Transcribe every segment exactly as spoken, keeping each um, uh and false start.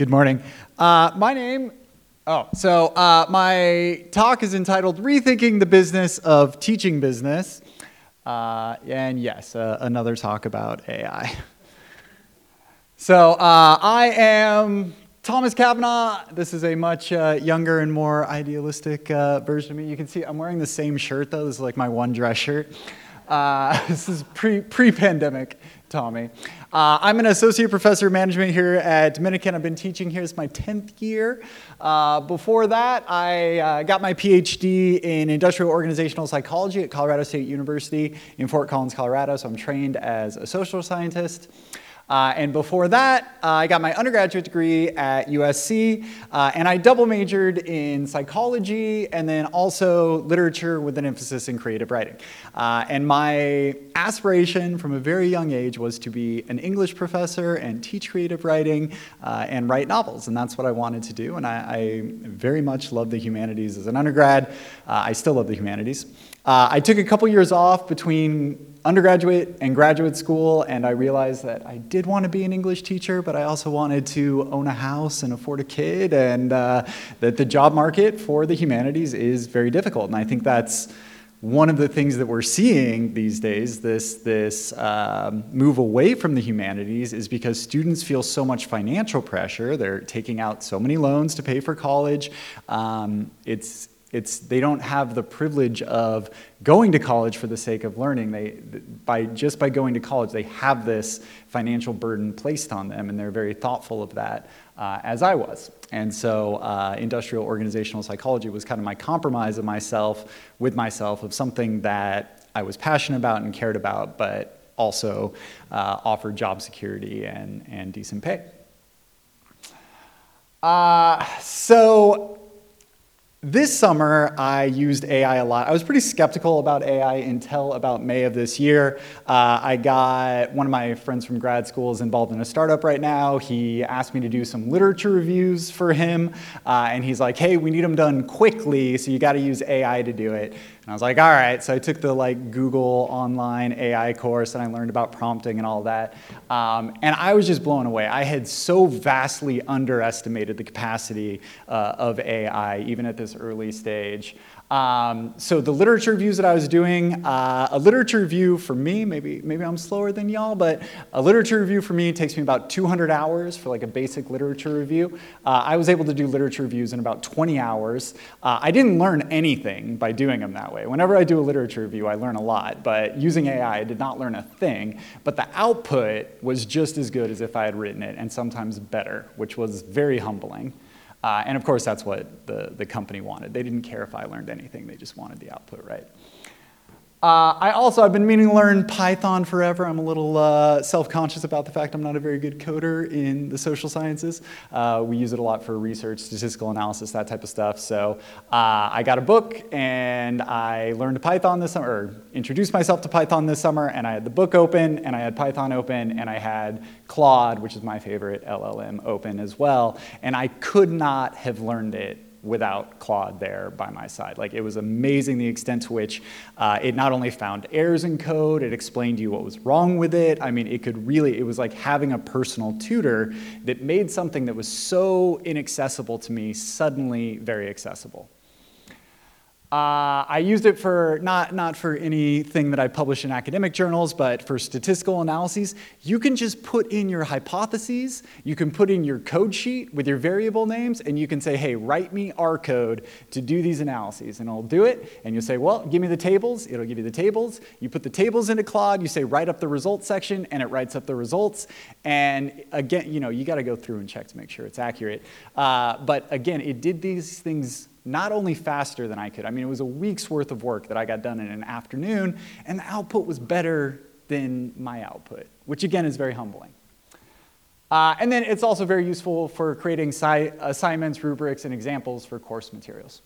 Good morning. Uh, my name, oh, so uh, my talk is entitled Rethinking the Business of Teaching Business. Uh, and yes, uh, another talk about A I. So uh, I am Thomas Cavanaugh. This is a much uh, younger and more idealistic uh, version of me. You can see I'm wearing the same shirt though. This is like my one dress shirt. Uh, this is pre, pre-pandemic Tommy. Uh, I'm an associate professor of management here at Dominican. I've been teaching here. It's my tenth year. Uh, before that, I uh, got my PhD in industrial organizational psychology at Colorado State University in Fort Collins, Colorado. So I'm trained as a social scientist. Uh, and before that, uh, I got my undergraduate degree at U S C, uh, and I double majored in psychology and then also literature with an emphasis in creative writing. Uh, and my aspiration from a very young age was to be an English professor and teach creative writing uh, and write novels, and that's what I wanted to do. And I, I very much loved the humanities as an undergrad. Uh, I still love the humanities. Uh, I took a couple years off between undergraduate and graduate school, and I realized that I did want to be an English teacher, but I also wanted to own a house and afford a kid, and uh, that the job market for the humanities is very difficult. And I think that's one of the things that we're seeing these days, this, this um, move away from the humanities, is because students feel so much financial pressure. They're taking out so many loans to pay for college. Um, it's It's, they don't have the privilege of going to college for the sake of learning. They, by, just by going to college, they have this financial burden placed on them, and they're very thoughtful of that, uh, as I was. And so uh, industrial organizational psychology was kind of my compromise of myself, with myself, of something that I was passionate about and cared about, but also uh, offered job security and, and decent pay. Uh, so, This summer, I used A I a lot. I was pretty skeptical about A I until about May of this year. Uh, I got one of my friends from grad school is involved in a startup right now. He asked me to do some literature reviews for him, uh, and he's like, hey, we need them done quickly, so you got to use A I to do it. And I was like, all right. So I took the like Google online A I course, and I learned about prompting and all that. Um, and I was just blown away. I had so vastly underestimated the capacity uh, of A I, even at this early stage. Um, so the literature reviews that I was doing, uh, a literature review for me, maybe maybe I'm slower than y'all, but a literature review for me takes me about two hundred hours for like a basic literature review. Uh, I was able to do literature reviews in about twenty hours. Uh, I didn't learn anything by doing them that way. Whenever I do a literature review, I learn a lot, but using A I, I did not learn a thing, but the output was just as good as if I had written it, and sometimes better, which was very humbling. Uh, and of course, that's what the, the company wanted. They didn't care if I learned anything. They just wanted the output right. Uh, I also, I've been meaning to learn Python forever. I'm a little uh, self-conscious about the fact I'm not a very good coder in the social sciences. Uh, we use it a lot for research, statistical analysis, that type of stuff. So uh, I got a book, and I learned Python this summer, or introduced myself to Python this summer, and I had the book open, and I had Python open, and I had Claude, which is my favorite L L M, open as well. And I could not have learned it without Claude there by my side. Like, it was amazing the extent to which uh, it not only found errors in code, it explained to you what was wrong with it. I mean, it could really, it was like having a personal tutor that made something that was so inaccessible to me suddenly very accessible. Uh, I used it for, not, not for anything that I publish in academic journals, but for statistical analyses. You can just put in your hypotheses, you can put in your code sheet with your variable names, and you can say, hey, write me R code to do these analyses, and it'll do it. And you'll say, well, give me the tables, it'll give you the tables. You put the tables into Claude, you say, write up the results section, and it writes up the results. And again, you know, you gotta go through and check to make sure it's accurate. Uh, but again, it did these things not only faster than I could. I mean, it was a week's worth of work that I got done in an afternoon, and the output was better than my output, which again is very humbling. Uh, and then it's also very useful for creating assignments, rubrics, and examples for course materials.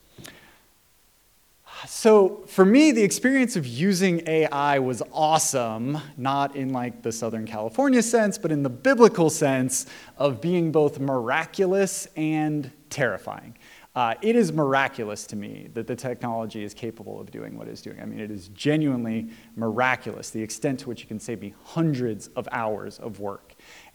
So for me, the experience of using A I was awesome, not in like the Southern California sense, but in the biblical sense of being both miraculous and terrifying. Uh, it is miraculous to me that the technology is capable of doing what it's doing. I mean, it is genuinely miraculous, the extent to which it can save me hundreds of hours of work.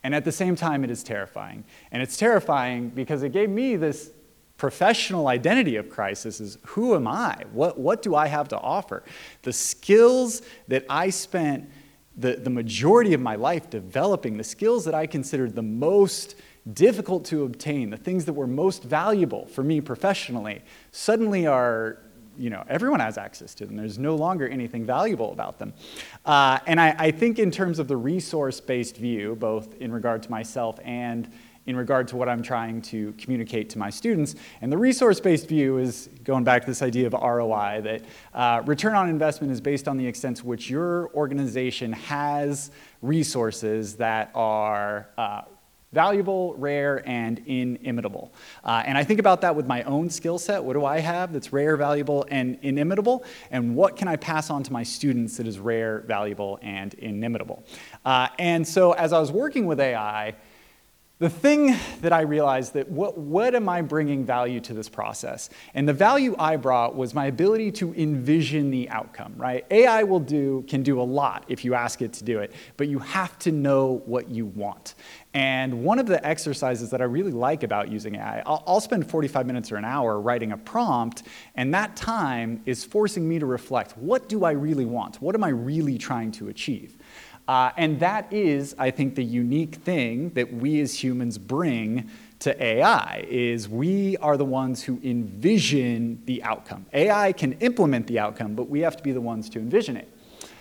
And at the same time, it is terrifying. And it's terrifying because it gave me this professional identity of crisis is, who am I? What, what do I have to offer? The skills that I spent the, the majority of my life developing, the skills that I considered the most difficult to obtain, the things that were most valuable for me professionally, suddenly are, you know, everyone has access to them. There's no longer anything valuable about them. Uh, and I, I think in terms of the resource-based view, both in regard to myself and in regard to what I'm trying to communicate to my students. And the resource-based view is going back to this idea of R O I, that uh, return on investment is based on the extent to which your organization has resources that are uh, valuable, rare, and inimitable. Uh, and I think about that with my own skill set. What do I have that's rare, valuable, and inimitable? And what can I pass on to my students that is rare, valuable, and inimitable? Uh, and so as I was working with A I, the thing that I realized that what, what am I bringing value to this process? And the value I brought was my ability to envision the outcome, right? A I will do, can do a lot if you ask it to do it, but you have to know what you want. And one of the exercises that I really like about using A I, I'll, I'll spend forty-five minutes or an hour writing a prompt, and that time is forcing me to reflect, what do I really want? What am I really trying to achieve? Uh, and that is, I think, the unique thing that we as humans bring to A I, is we are the ones who envision the outcome. A I can implement the outcome, but we have to be the ones to envision it.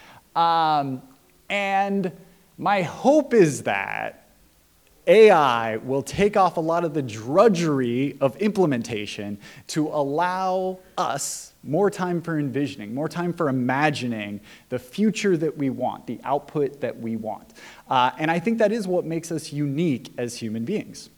Um, and my hope is that A I will take off a lot of the drudgery of implementation to allow us more time for envisioning, more time for imagining the future that we want, the output that we want. Uh, and I think that is what makes us unique as human beings.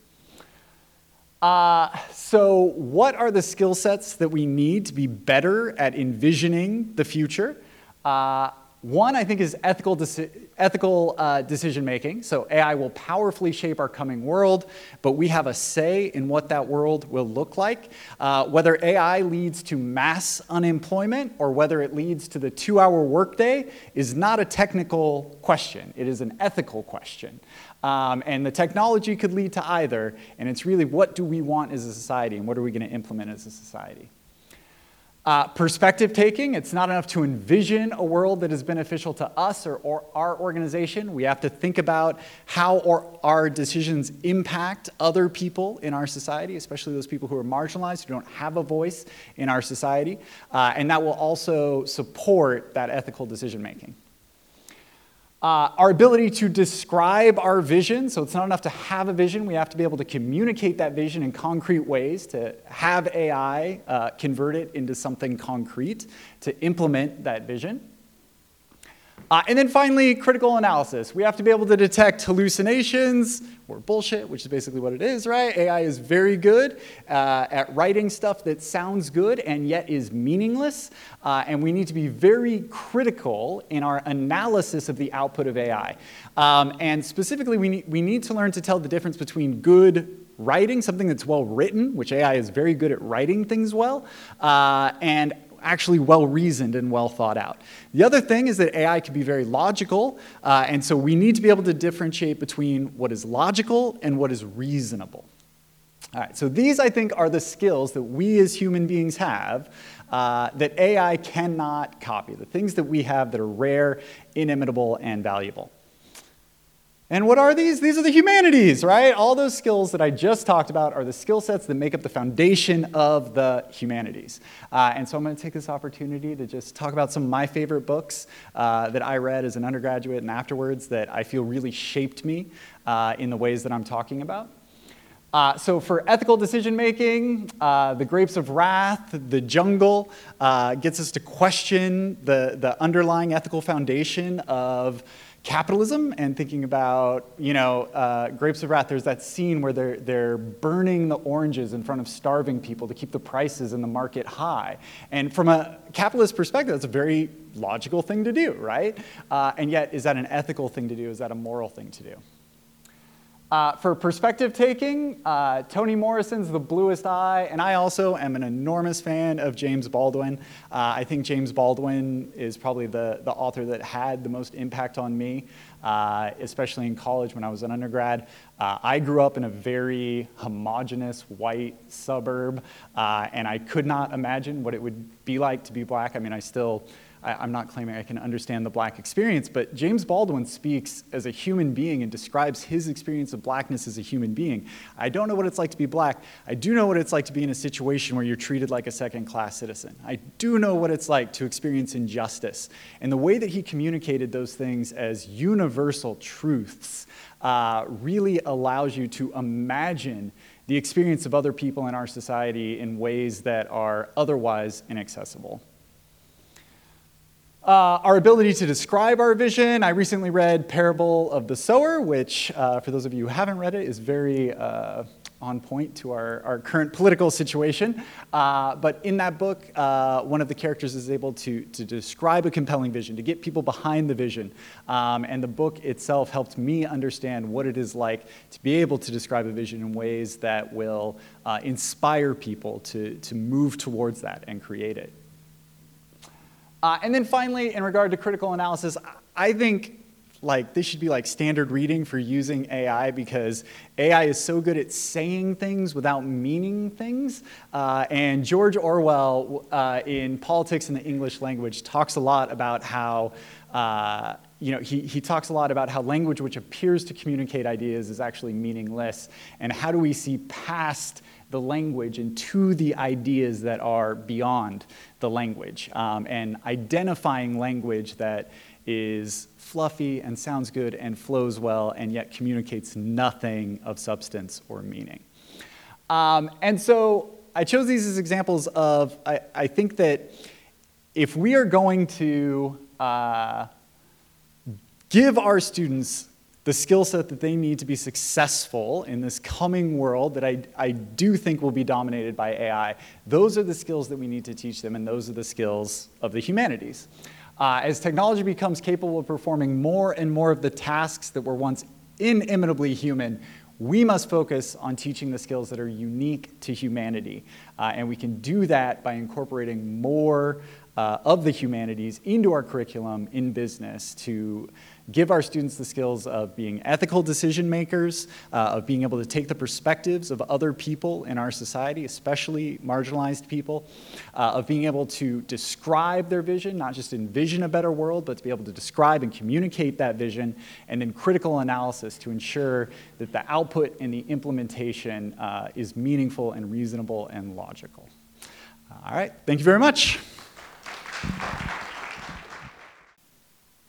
Uh, so what are the skill sets that we need to be better at envisioning the future? Uh, One, I think, is ethical, deci ethical uh, decision-making. So A I will powerfully shape our coming world, but we have a say in what that world will look like. Uh, whether A I leads to mass unemployment or whether it leads to the two-hour workday is not a technical question. It is an ethical question. Um, and the technology could lead to either, and it's really what do we want as a society and what are we going to implement as a society. Uh, perspective taking, it's not enough to envision a world that is beneficial to us or, or our organization. We have to think about how or our decisions impact other people in our society, especially those people who are marginalized, who don't have a voice in our society. Uh, and that will also support that ethical decision making. Uh, our ability to describe our vision, so it's not enough to have a vision, we have to be able to communicate that vision in concrete ways, to have A I uh, convert it into something concrete, to implement that vision. Uh, and then finally, critical analysis. We have to be able to detect hallucinations or bullshit, which is basically what it is, right? A I is very good uh, at writing stuff that sounds good and yet is meaningless. Uh, and we need to be very critical in our analysis of the output of A I. Um, and specifically, we need, we need to learn to tell the difference between good writing, something that's well written, which A I is very good at writing things well, uh, and actually well-reasoned and well thought out. The other thing is that A I can be very logical, uh, and so we need to be able to differentiate between what is logical and what is reasonable. All right, so these, I think, are the skills that we as human beings have uh, that A I cannot copy, the things that we have that are rare, inimitable, and valuable. And what are these? These are the humanities, right? All those skills that I just talked about are the skill sets that make up the foundation of the humanities. Uh, and so I'm going to take this opportunity to just talk about some of my favorite books uh, that I read as an undergraduate and afterwards that I feel really shaped me uh, in the ways that I'm talking about. Uh, so for ethical decision-making, uh, The Grapes of Wrath, The Jungle, uh, gets us to question the, the underlying ethical foundation of capitalism and thinking about, you know, uh, Grapes of Wrath, there's that scene where they're, they're burning the oranges in front of starving people to keep the prices in the market high. And from a capitalist perspective, that's a very logical thing to do, right? Uh, and yet, is that an ethical thing to do? Is that a moral thing to do? Uh, for perspective taking, uh, Toni Morrison's The Bluest Eye, and I also am an enormous fan of James Baldwin. Uh, I think James Baldwin is probably the, the author that had the most impact on me, uh, especially in college when I was an undergrad. Uh, I grew up in a very homogenous white suburb, uh, and I could not imagine what it would be like to be black. I mean, I still... I'm not claiming I can understand the black experience, but James Baldwin speaks as a human being and describes his experience of blackness as a human being. I don't know what it's like to be black. I do know what it's like to be in a situation where you're treated like a second-class citizen. I do know what it's like to experience injustice. And the way that he communicated those things as universal truths uh, really allows you to imagine the experience of other people in our society in ways that are otherwise inaccessible. Uh, our ability to describe our vision. I recently read Parable of the Sower, which, uh, for those of you who haven't read it, is very uh, on point to our, our current political situation. Uh, but in that book, uh, one of the characters is able to, to describe a compelling vision, to get people behind the vision. Um, and the book itself helped me understand what it is like to be able to describe a vision in ways that will uh, inspire people to, to move towards that and create it. Uh, and then finally, in regard to critical analysis, I think like this should be like standard reading for using A I, because A I is so good at saying things without meaning things. Uh, and George Orwell, uh, in Politics in the English Language, talks a lot about how uh, you know, he, he talks a lot about how language which appears to communicate ideas is actually meaningless, and how do we see past the language and to the ideas that are beyond the language, um, and identifying language that is fluffy and sounds good and flows well and yet communicates nothing of substance or meaning. Um, and so I chose these as examples of, I, I think that if we are going to uh, give our students the skill set that they need to be successful in this coming world that I, I do think will be dominated by A I, those are the skills that we need to teach them, and those are the skills of the humanities. Uh, as technology becomes capable of performing more and more of the tasks that were once inimitably human, we must focus on teaching the skills that are unique to humanity. Uh, and we can do that by incorporating more uh, of the humanities into our curriculum in business to give our students the skills of being ethical decision makers, uh, of being able to take the perspectives of other people in our society, especially marginalized people, uh, of being able to describe their vision, not just envision a better world, but to be able to describe and communicate that vision, and then critical analysis to ensure that the output and the implementation uh, is meaningful and reasonable and logical. All right, thank you very much.